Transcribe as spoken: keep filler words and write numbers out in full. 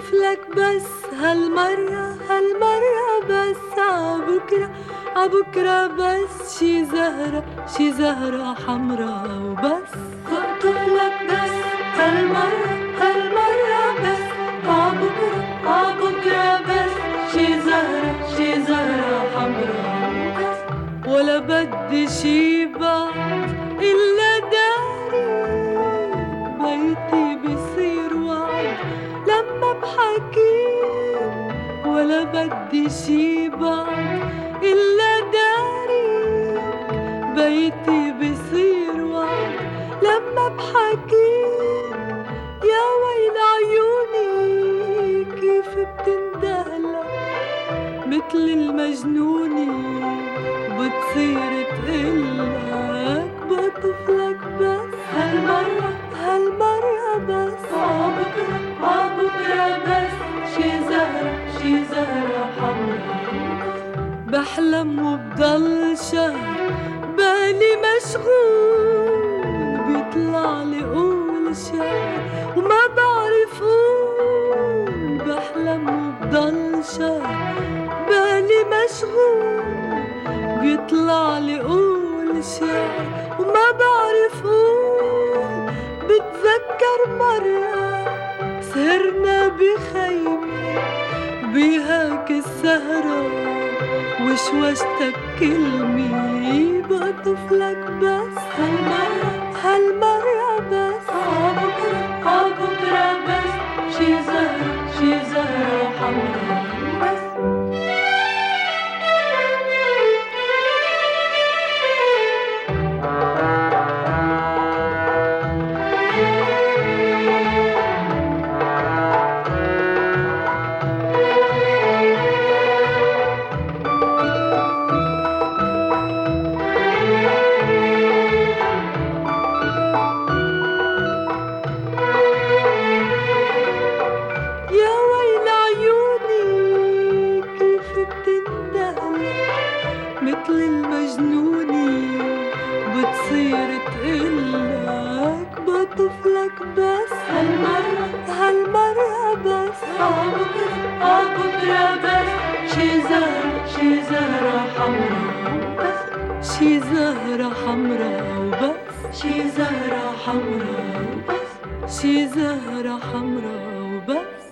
بطفلك بس هالمرة هالمرة بس عبكرة عبكرة بس شي زهرة شي زهرة حمرا وبس. بطفلك بس هالمرة هالمرة بس عبكرة عبكرة بس شي زهرة شي زهرة حمرا وبس. ولا بدي شي بعد إلا داري بيتي بصير وعد لما بحكيك. ولا بدي شي بعد إلا داري بيتي بصير وعد لما بحكيك. يا ويل عيوني كيف بتندهلك مثل المجنونة بتصير تقلك بطفلك بس هالمرة هالمرة بس عبكرة عبكرة بس شي زهرة شي زهرة حمرا. بحلم وبضل شهر بالي مشغول بيطلع لي قول شعر وما بعرف قول. بحلم وبضل شهر بالي مشغول بيطلع لي قول شعر وما بعرف قول. بتذكر مرة سهرنا بخيمة بهاك السهرة وشوشتك كلمة بطفلك بس هالمرة هالمرة بس عبكرة عبكرة بس شي زهرة شي زهرة حمرا بس. مثل المجنونة بتصير تقلك بطفلك بس هالمرة هالمرة بس عبكرة عبكرة بس شي زهرة شي زهرة حمرا وبس. شي زهرة حمرا وبس شي زهرة حمرا وبس شي زهرة حمرا وبس.